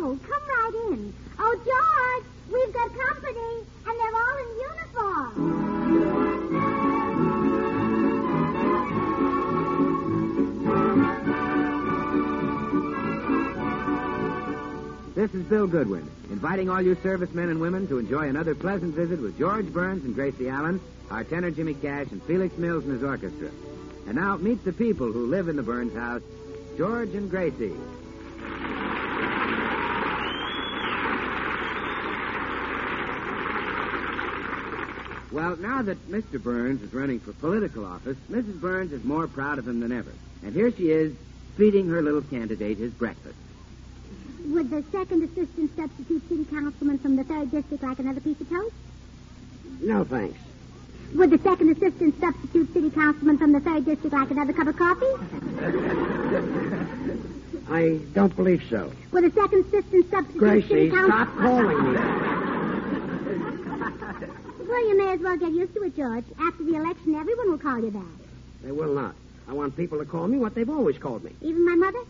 Oh, come right in. Oh, George, we've got company, and they're all in uniform. This is Bill Goodwin, inviting all you servicemen and women to enjoy another pleasant visit with George Burns and Gracie Allen, our tenor Jimmy Cash, and Felix Mills and his orchestra. And now, meet the people who live in the Burns house, George and Gracie. Well, now that Mr. Burns is running for political office, Mrs. Burns is more proud of him than ever. And here she is, feeding her little candidate his breakfast. Would the second assistant substitute city councilman from the 3rd District like another piece of toast? No, thanks. Would the second assistant substitute city councilman from the 3rd District like another cup of coffee? I don't believe so. Would the second assistant substitute Gracie, city councilman... stop calling me. Well, you may as well get used to it, George. After the election, everyone will call you that. They will not. I want people to call me what they've always called me. Even my mother?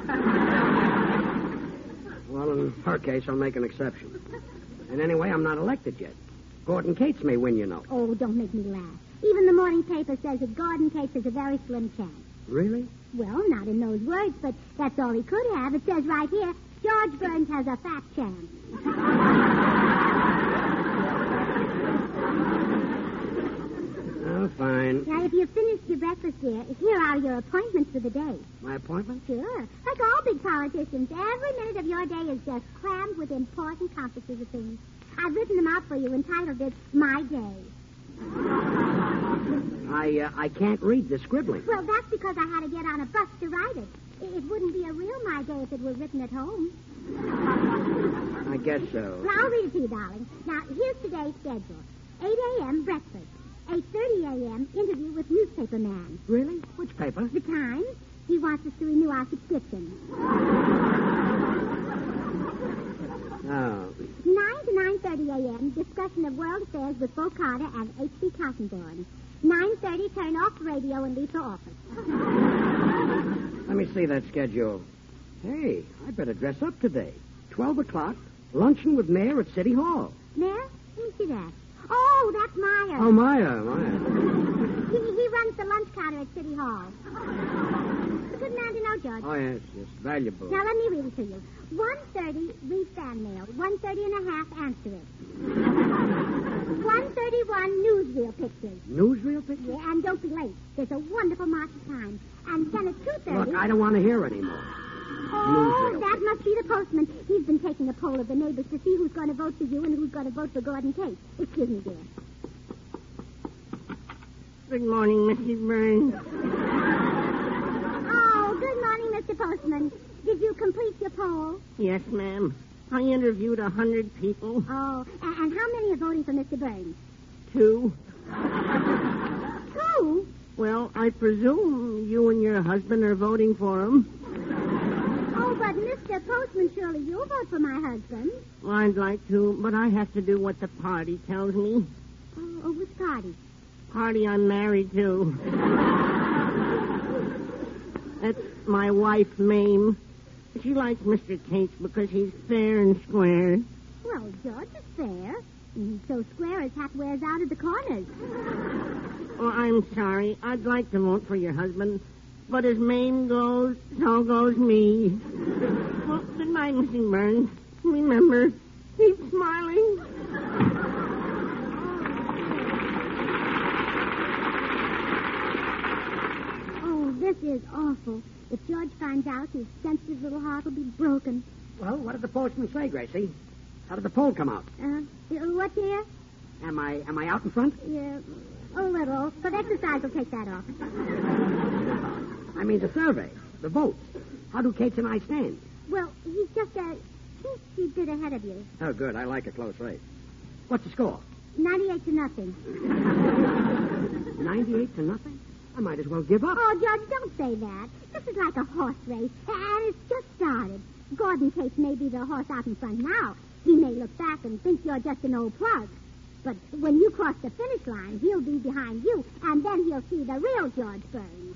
Well, in her case, I'll make an exception. And anyway, I'm not elected yet. Gordon Cates may win, you know. Oh, don't make me laugh. Even the morning paper says that Gordon Cates has a very slim chance. Really? Well, not in those words, but that's all he could have. It says right here, George Burns has a fat chance. Oh, fine. Now, if you've finished your breakfast, dear, here are your appointments for the day. My appointment? Sure. Like all big politicians, every minute of your day is just crammed with important conferences of things. I've written them out for you, entitled it, My Day. I can't read the scribbling. Well, that's because I had to get on a bus to write it. It wouldn't be a real My Day if it were written at home. I guess so. Well, I'll read it to you, darling. Now, here's today's schedule. 8 a.m., breakfast. 8:30 a.m., interview with newspaper man. Really? Which paper? The Times. He wants us to renew our subscription. Oh. 9 to 9:30 a.m., discussion of world affairs with Bo Carter and H.B. Kaltenborn. 9:30, turn off the radio and leave for office. Let me see that schedule. Hey, I better dress up today. 12 o'clock, luncheon with Mayor at City Hall. Mayor? Let me see that. Oh, that's Meyer. Oh, Meyer. He runs the lunch counter at City Hall. It's a good man to know, George. Oh, yes, valuable. Now, let me read it to you. 1:30, read fan mail. 1:30 and a half, answer it. 1:31, newsreel pictures. Newsreel pictures? Yeah, and don't be late. There's a wonderful march of time. And then at 2:30... Look, I don't want to hear anymore. Oh, that must be the postman. He's been taking a poll of the neighbors to see who's going to vote for you and who's going to vote for Gordon Cates. Excuse me, dear. Good morning, Mrs. Burns. Oh, good morning, Mr. Postman. Did you complete your poll? Yes, ma'am. I interviewed 100 people. Oh, and how many are voting for Mr. Burns? 2. 2? Well, I presume you and your husband are voting for him. Oh, but Mr. Postman, surely you'll vote for my husband. Well, I'd like to, but I have to do what the party tells me. Oh, which party? Party I'm married to. That's my wife, Mame. She likes Mr. Cates because he's fair and square. Well, George is fair. He's so square his hat wears out at the corners. Oh, I'm sorry. I'd like to vote for your husband. But as Mame goes, so goes me. Well, good night, Mrs. Burns. Remember, keep smiling. Oh, this is awful. If George finds out, his sensitive little heart will be broken. Well, what did the postman say, Gracie? How did the poll come out? What, dear? Am I out in front? Yeah, a little. But exercise will take that off. I mean the survey, the votes. How do Cates and I stand? Well, he's just a teensy bit ahead of you. Oh, good. I like a close race. What's the score? 98 to nothing. 98 to nothing? I might as well give up. Oh, George, don't say that. This is like a horse race, and it's just started. Gordon Cates may be the horse out in front now. He may look back and think you're just an old plug. But when you cross the finish line, he'll be behind you, and then he'll see the real George Burns.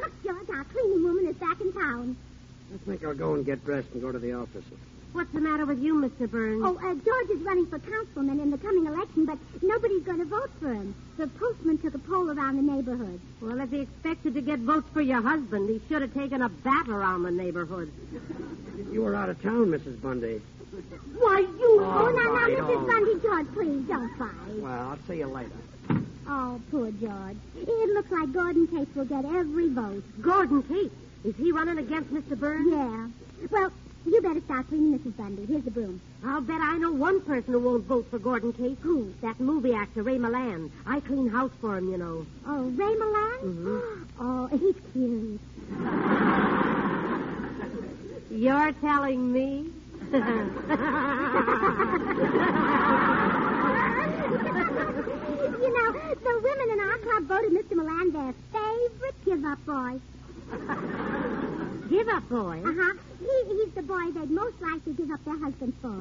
look, George, our cleaning woman is back in town. I think I'll go and get dressed and go to the office. What's the matter with you, Mr. Burns? Oh, George is running for councilman in the coming election, but nobody's going to vote for him. The postman took a poll around the neighborhood. Well, if he expected to get votes for your husband, he should have taken a bat around the neighborhood. You were out of town, Mrs. Bundy. Why, you... Oh, now, my, Mrs. oh. Bundy, George, please, don't fight. Well, I'll see you later. Oh, poor George. It looks like Gordon Case will get every vote. Gordon Case? Is he running against Mr. Burns? Yeah. Well, you better start cleaning, Mrs. Bundy. Here's the broom. I'll bet I know one person who won't vote for Gordon Case. Who? That movie actor, Ray Milland. I clean house for him, you know. Oh, Ray Milland? Mm-hmm. Oh, he's cute. You're telling me? You know, the women in our club voted Mr. Milan their favorite give-up boy. Give-up boy? Uh-huh. He's the boy they'd most like to give up their husband for.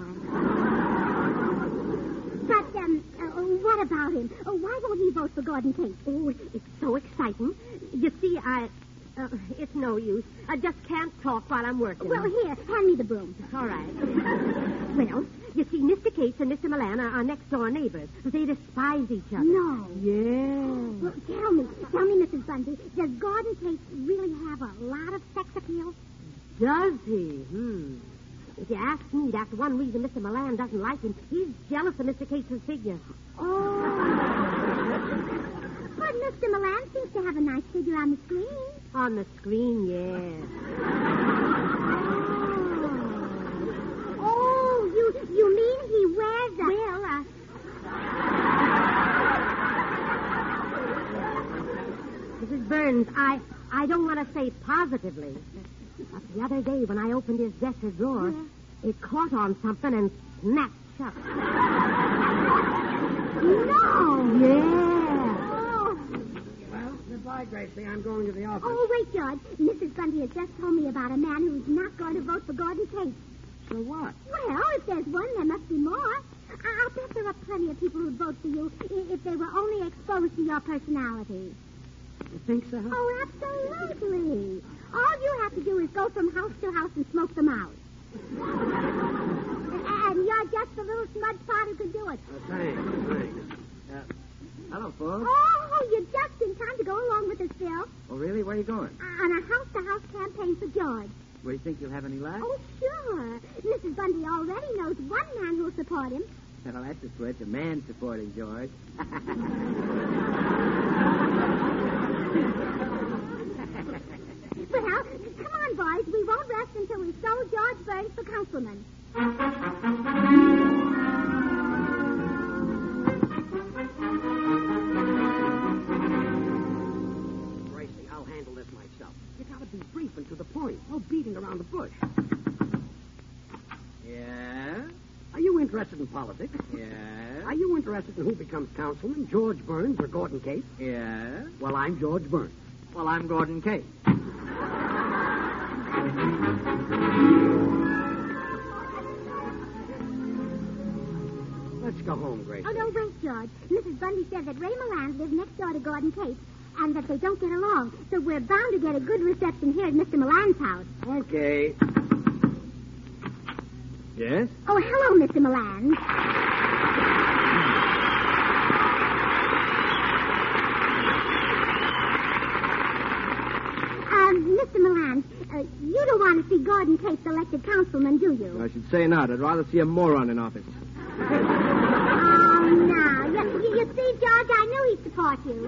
But, what about him? Why won't he vote for Gordon Case? Oh, it's so exciting. You see, it's no use. I just can't talk while I'm working. Well, here, hand me the broom. All right. Well, you see, Mr. Cates and Mr. Milan are next-door neighbors. They despise each other. No. Yeah. Well, tell me, Mrs. Bundy, does Gordon Case really have a lot of sex appeal? Does he? If you ask me, that's one reason Mr. Milan doesn't like him. He's jealous of Mr. Cates' figure. Oh. But Mr. Milan seems to have a nice figure on the screen. On the screen, yeah. Oh, you mean he wears a... Well, Mrs. Burns, I don't want to say positively, but the other day when I opened his dresser drawer, it caught on something and snapped shut. No! Yeah. Oh. Well, goodbye, Gracie. I'm going to the office. Oh, wait, George. Mrs. Bundy has just told me about a man who's not going to vote for Gordon Case. So what? Well, if there's one, there must be more. I bet there are plenty of people who'd vote for you if they were only exposed to your personality. You think so? Oh, absolutely. All you have to do is go from house to house and smoke them out. And you're just a little smudge pot who can do it. Thanks. Hello, folks. Oh, you're just in time to go along with us, Bill. Oh, really? Where are you going? On a house-to-house campaign for George. Where do you think you'll have any luck? Oh, sure. Mrs. Bundy already knows one man who'll support him. Well, that's a switch. A man supporting George. Well, come on, boys. We won't rest until we sold George Burns for councilman. Gracie, I'll handle this myself. You gotta be brief and to the point. No beating around the bush. Yeah? Are you interested in politics? Yeah? Are you interested in who becomes councilman, George Burns or Gordon Case? Yeah? Well, I'm George Burns. Well, I'm Gordon Case. Let's go home, Gracie. Oh, no, wait, George. Mrs. Bundy said that Ray Milland lives next door to Gordon Case and that they don't get along. So we're bound to get a good reception here at Mr. Milland's house. Okay. Yes? Oh, hello, Mr. Milland. Mr. Milland, you don't want to see Gordon Case elected councilman, do you? I should say not. I'd rather see a moron in office. Oh, no. You see, George, I knew he'd support you.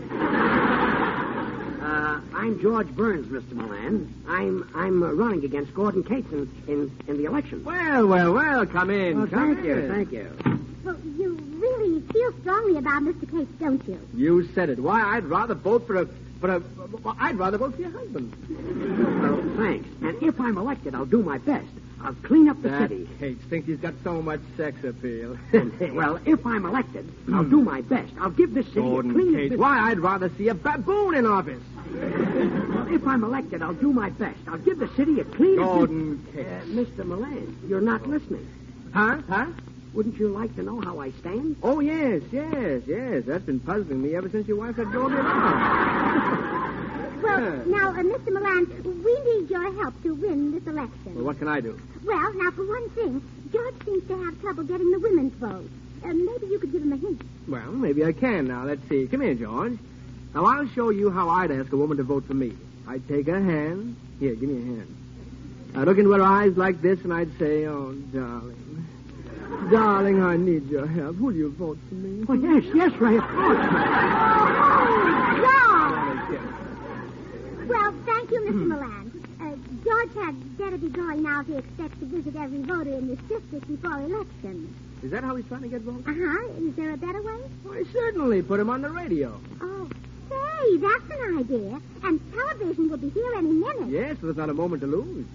I'm George Burns, Mr. Milan. I'm running against Gordon Case in the election. Well, come in. Oh, Come thank in. you. Well, you really feel strongly about Mr. Case, don't you? You said it. Why, I'd rather vote I'd rather vote for your husband. Well, thanks. And if I'm elected, I'll do my best. I'll clean up the city. Case thinks he's got so much sex appeal. Well, if I'm elected, I'll do my best. I'll give this city a clean... Case. Why, I'd rather see a baboon in office. Well, if I'm elected, I'll do my best. I'll give the city a clean... Gordon Case. Mr. Milan, you're not listening. Huh? Wouldn't you like to know how I stand? Oh, yes. That's been puzzling me ever since your wife had drove me around. Well, now, Mr. Milan, we need your help to win this election. Well, what can I do? Well, now, for one thing, George seems to have trouble getting the women's vote. Maybe you could give him a hint. Well, maybe I can now. Let's see. Come here, George. Now, I'll show you how I'd ask a woman to vote for me. I'd take her hand. Here, give me a hand. I'd look into her eyes like this, and I'd say, oh, darling. Darling, I need your help. Will you vote for me? Oh, yes, Ray, of course. Well, thank you, Mr. Milan. George had better be going now if he expects to visit every voter in this district before election. Is that how he's trying to get votes? Uh-huh. Is there a better way? Why, certainly. Put him on the radio. Oh, say, that's an idea. And television will be here any minute. Yes, there's not a moment to lose.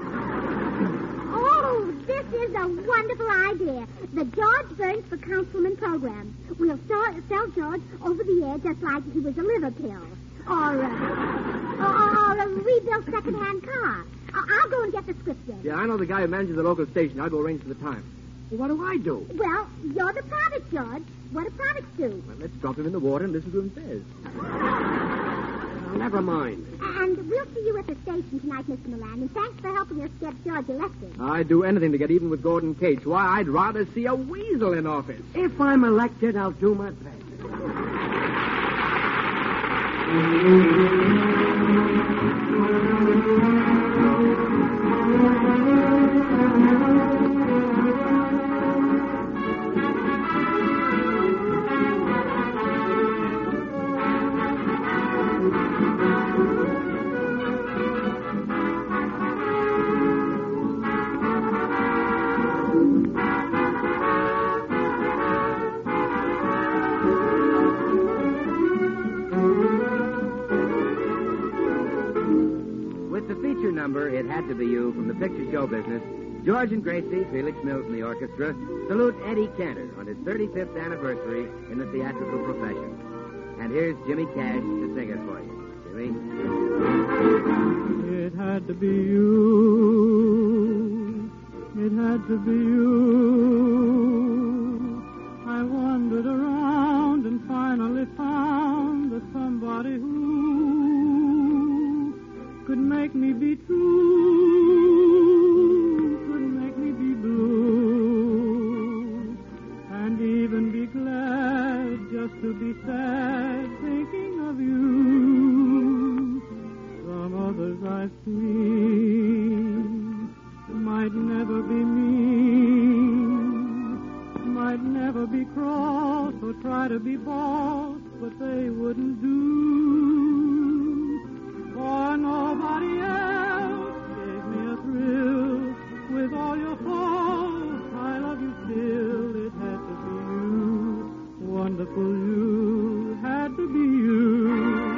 Oh, this is a wonderful idea. The George Burns for Councilman program. We'll sell George over the air just like he was a liver pill. Or a rebuilt second-hand car. I'll go and get the script then. Yeah, I know the guy who manages the local station. I'll go arrange for the time. Well, what do I do? Well, you're the product, George. What do products do? Well, let's drop him in the water and listen to him says. Well, never mind. And we'll see you at the station tonight, Mr. Milan. And thanks for helping us get George elected. I'd do anything to get even with Gordon Cates. Why, I'd rather see a weasel in office. If I'm elected, I'll do my best. It Had to Be You from the picture show business, George and Gracie, Felix Mills and the orchestra, salute Eddie Cantor on his 35th anniversary in the theatrical profession. And here's Jimmy Cash to sing it for you. Jimmy? It had to be you. It had to be you. I wandered around and finally found the somebody who could make me be true, could make me be blue, and even be glad just to be sad thinking of you. Some others I've seen might never be mean, might never be cross or try to be boss, but they wouldn't do. For nobody else gave me a thrill. With all your faults, I love you still. It had to be you, wonderful you, had to be you.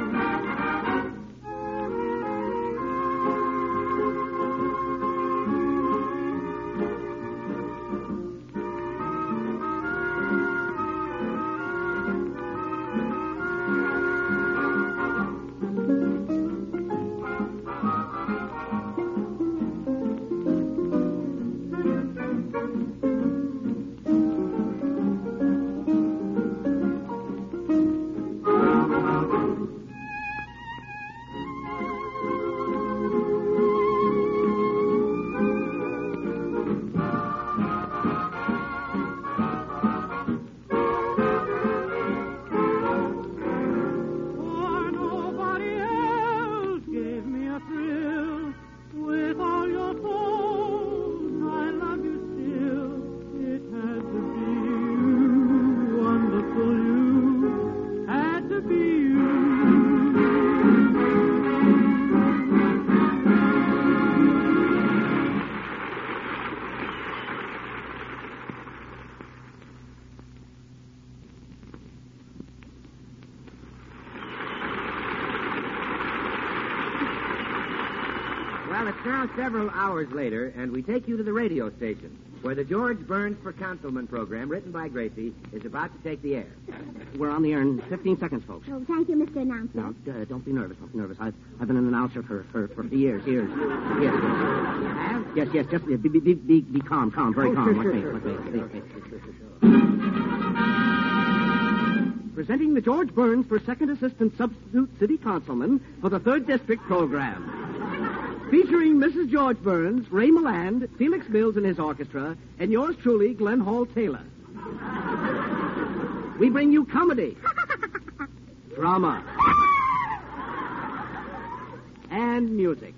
Well, it's now several hours later, and we take you to the radio station, where the George Burns for Councilman program, written by Gracie, is about to take the air. We're on the air in 15 seconds, folks. Oh, thank you, Mr. Announcer. Now, don't be nervous. Don't be nervous. I've been an announcer for years. Yes. Yes. Just be calm, very calm. Sure. Like me. presenting the George Burns for Second Assistant Substitute City Councilman for the 3rd District program. Featuring Mrs. George Burns, Ray Milland, Felix Mills and his orchestra, and yours truly, Glenn Hall Taylor. We bring you comedy, drama, and music.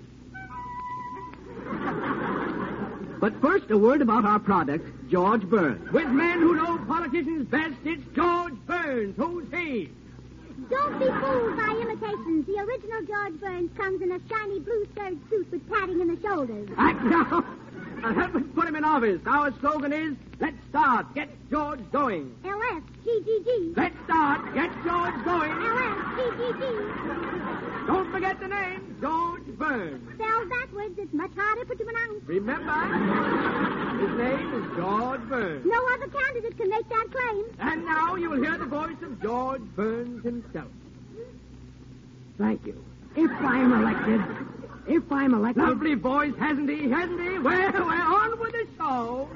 But first, a word about our product, George Burns. With men who know politicians best, it's George Burns. Who's he? Don't be fooled by imitations. The original George Burns comes in a shiny blue serge suit with padding in the shoulders. Act now. I'll help us put him in office. Our slogan is, let's start, get George going. LSGGG. Let's start, get George going. LSGGG. Don't forget the name, George Burns. Spelled backwards, it's much harder to pronounce. Remember, his name is George Burns. No other candidate can make that claim. And now you will hear the voice of George Burns himself. Thank you. If I'm elected... Lovely voice, hasn't he? Well, we're on with the show.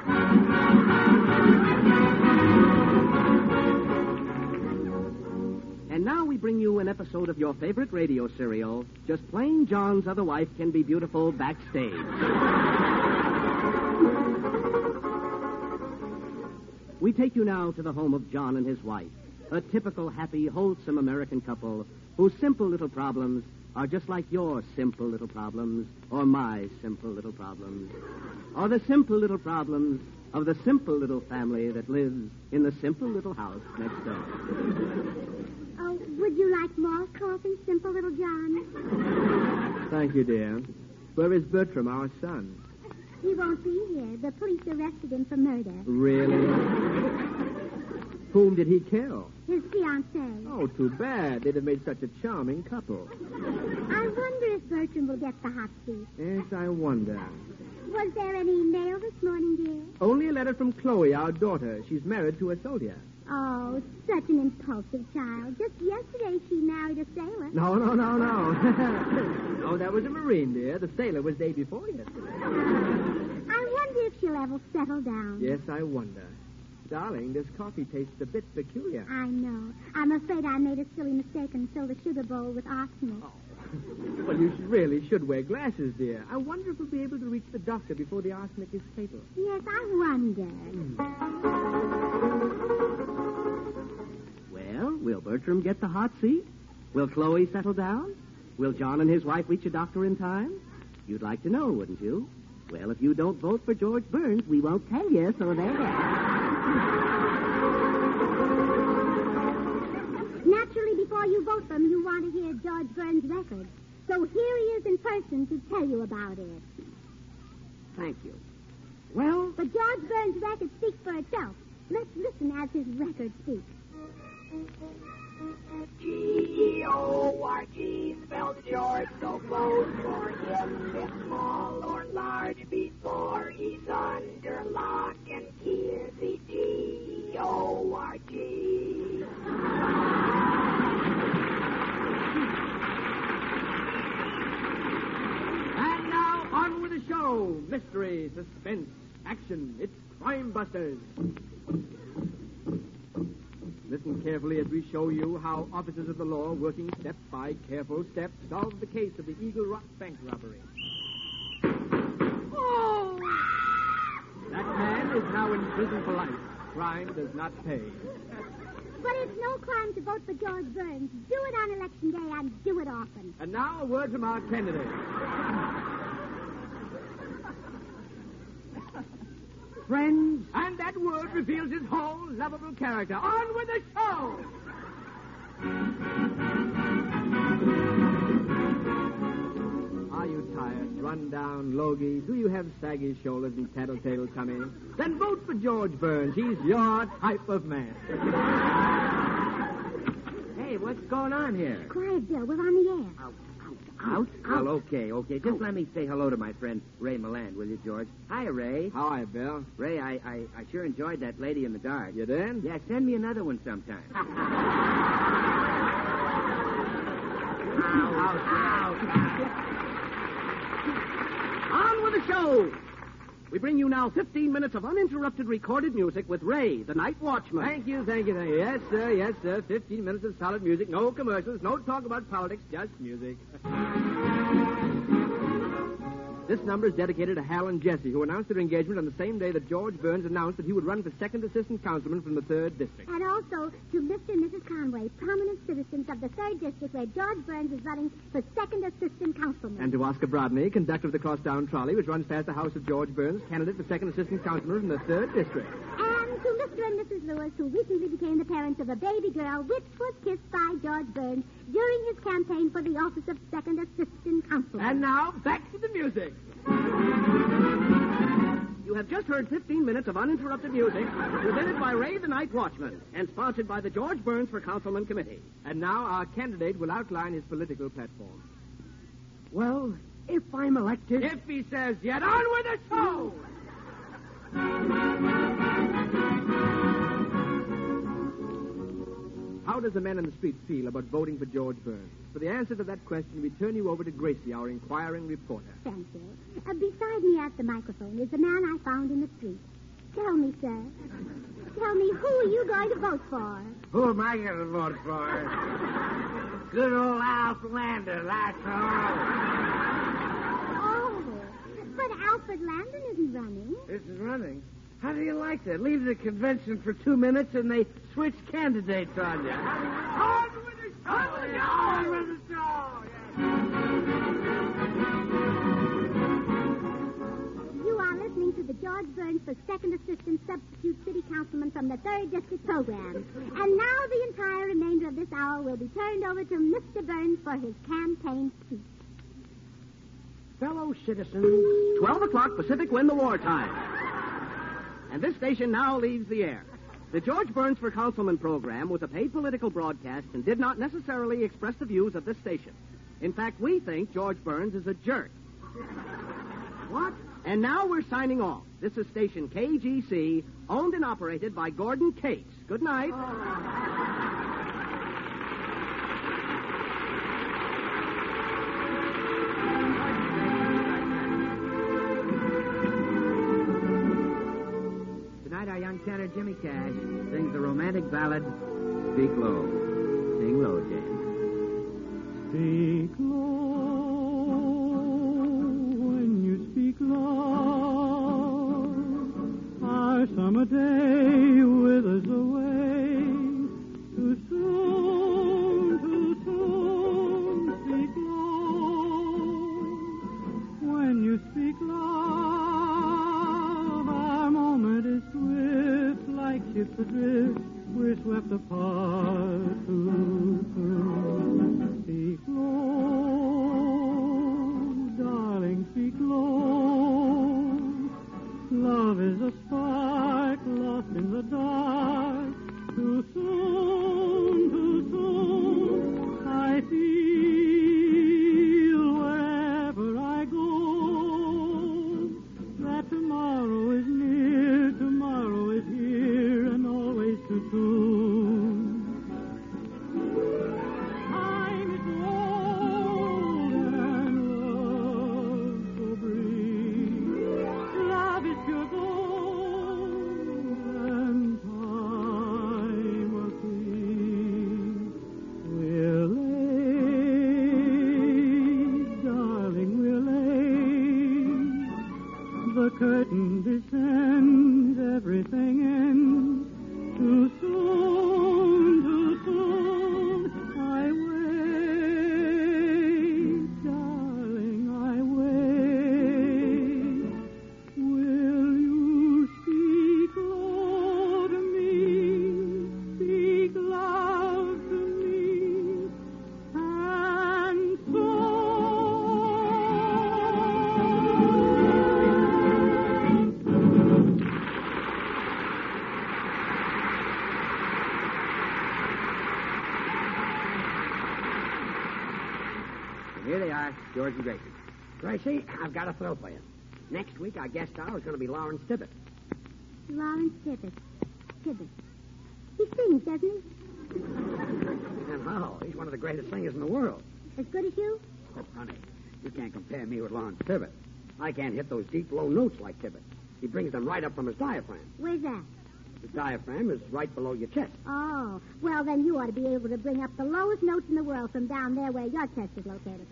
And now we bring you an episode of your favorite radio serial, Just Plain John's Other Wife Can Be Beautiful Backstage. We take you now to the home of John and his wife, a typical, happy, wholesome American couple whose simple little problems are just like your simple little problems, or my simple little problems, or the simple little problems of the simple little family that lives in the simple little house next door. Oh, would you like more coffee, simple little John? Thank you, dear. Where is Bertram, our son? He won't be here. The police arrested him for murder. Really? Whom did he kill? His fiancée. Oh, too bad. They'd have made such a charming couple. I wonder if Bertram will get the hot seat. Yes, I wonder. Was there any mail this morning, dear? Only a letter from Chloe, our daughter. She's married to a soldier. Oh, such an impulsive child. Just yesterday she married a sailor. No. No, that was a Marine, dear. The sailor was day before yesterday. I wonder if she'll ever settle down. Yes, I wonder. Darling, this coffee tastes a bit peculiar. I know. I'm afraid I made a silly mistake and filled a sugar bowl with arsenic. Oh. Well, you really should wear glasses, dear. I wonder if we'll be able to reach the doctor before the arsenic is fatal. Yes, I wonder. Well, will Bertram get the hot seat? Will Chloe settle down? Will John and his wife reach a doctor in time? You'd like to know, wouldn't you? Well, if you don't vote for George Burns, we won't tell you, so there. Naturally, before you vote for him, you want to hear George Burns' record. So here he is in person to tell you about it. Thank you. Well, But George Burns' record speaks for itself. Let's listen as his record speaks. George spells George so close for him, it's small or large before he's under lock and key. George. And now, on with the show. Mystery, suspense, action. It's Crime Busters. Listen carefully as we show you how officers of the law, working step by careful step, solve the case of the Eagle Rock Bank robbery. Oh! That man is now in prison for life. Crime does not pay. But it's no crime to vote for George Burns. Do it on Election Day and do it often. And now a word from our candidate. friends, And that word reveals his whole lovable character. On with the show! Are you tired, run down, logy? Do you have saggy shoulders and tattletale tummy? Then vote for George Burns. He's your type of man. Hey, what's going on here? Quiet, Bill. We're on the air. Out? Well, okay. Just let me say hello to my friend Ray Milland, will you, George? Hi, Ray. Hi, Bill. Ray, I sure enjoyed that Lady in the Dark. You did? Yeah, send me another one sometime. on with the show. We bring you now 15 minutes of uninterrupted recorded music with Ray, the night watchman. Thank you. Yes, sir. 15 minutes of solid music. No commercials. No talk about politics. Just music. This number is dedicated to Hal and Jesse, who announced their engagement on the same day that George Burns announced that he would run for second assistant councilman from the 3rd District. And also to Mr. and Mrs. Conway, prominent citizens of the 3rd District, where George Burns is running for second assistant councilman. And to Oscar Brodney, conductor of the crosstown trolley, which runs past the house of George Burns, candidate for second assistant councilman from the 3rd District. And to Mr. and Mrs. Lewis, who recently became the parents of a baby girl, which was kissed by George Burns during his campaign for the office of second assistant councilman. And now, back to the music. You have just heard 15 minutes of uninterrupted music presented by Ray, the night watchman, and sponsored by the George Burns for Councilman Committee. And now our candidate will outline his political platform. Well, if I'm elected... If he says, get on with the show! How does the man in the street feel about voting for George Burns? For the answer to that question, we turn you over to Gracie, our inquiring reporter. Thank you. Beside me at the microphone is the man I found in the street. Tell me, sir. Tell me, who are you going to vote for? Who am I going to vote for? Good old Alf Lander, that's all. Oh, but Alfred Landon isn't running. Isn't running? How do you like that? Leave the convention for 2 minutes and they switch candidates on you. On with the show! On with the show! You are listening to the George Burns for second assistant substitute city councilman from the 3rd District program. And now the entire remainder of this hour will be turned over to Mr. Burns for his campaign speech. Fellow citizens... 12 o'clock Pacific when the wartime. And this station now leaves the air. The George Burns for Councilman program was a paid political broadcast and did not necessarily express the views of this station. In fact, we think George Burns is a jerk. What? And now we're signing off. This is station KGC, owned and operated by Gordon Cates. Good night. Our young tenor, Jimmy Cash, sings the romantic ballad, Speak Low. Sing low, James. Speak low when you speak low. Our summer day withers away. Too soon, speak low. When you speak love, our moment is swift, like ships adrift. We're swept apart. Speak low, darling, speak low. Love is a spark lost in the dark. Too soon, I feel wherever I go that tomorrow is near, tomorrow is here, and always too soon. Time is old and love so brief. Love is pure gold and time a thief. We're late, darling, we're late. The curtain descends, everything ends. Too soon, I wait, darling, I wait. Will you speak low to me, speak love to me, and so... Here they are, George and Gracie. Gracie, I've got a thrill for you. Next week, our guest star is going to be Lawrence Tibbett. Lawrence Tibbett. Tibbett. He sings, doesn't he? And how? He's one of the greatest singers in the world. As good as you? Oh, honey, you can't compare me with Lawrence Tibbett. I can't hit those deep, low notes like Tibbett. He brings them right up from his diaphragm. Where's that? His diaphragm is right below your chest. Oh, well, then you ought to be able to bring up the lowest notes in the world from down there where your chest is located.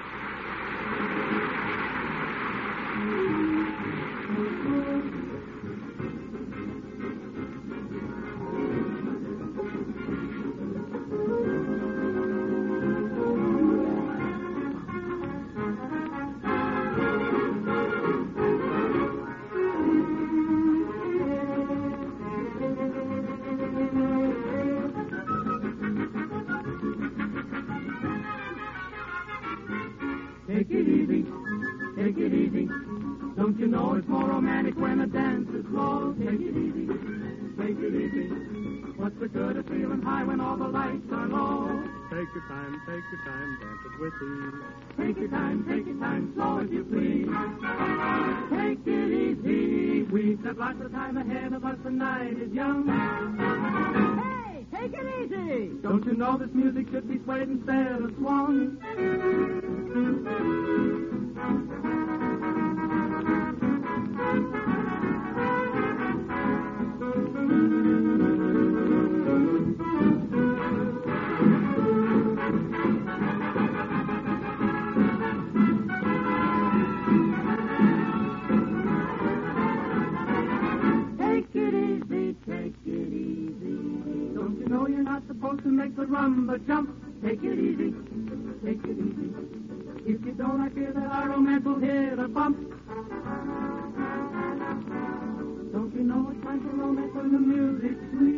Take it easy, take it easy. Don't you know it's more romantic when a dance is slow? Take it easy, take it easy. What's the good of feeling high when all the lights are low? Take your time, dance it with ease. Take your time, slow as you please. Take it easy, we've got lots of time ahead of us, the night is young. Hey, take it easy! Don't you know this music should be swayed instead of swung? Supposed to make the rumba jump. Take it easy, take it easy. If you don't, I fear that our romance will hit a bump. Don't you know it's time for romance when the music's sweet?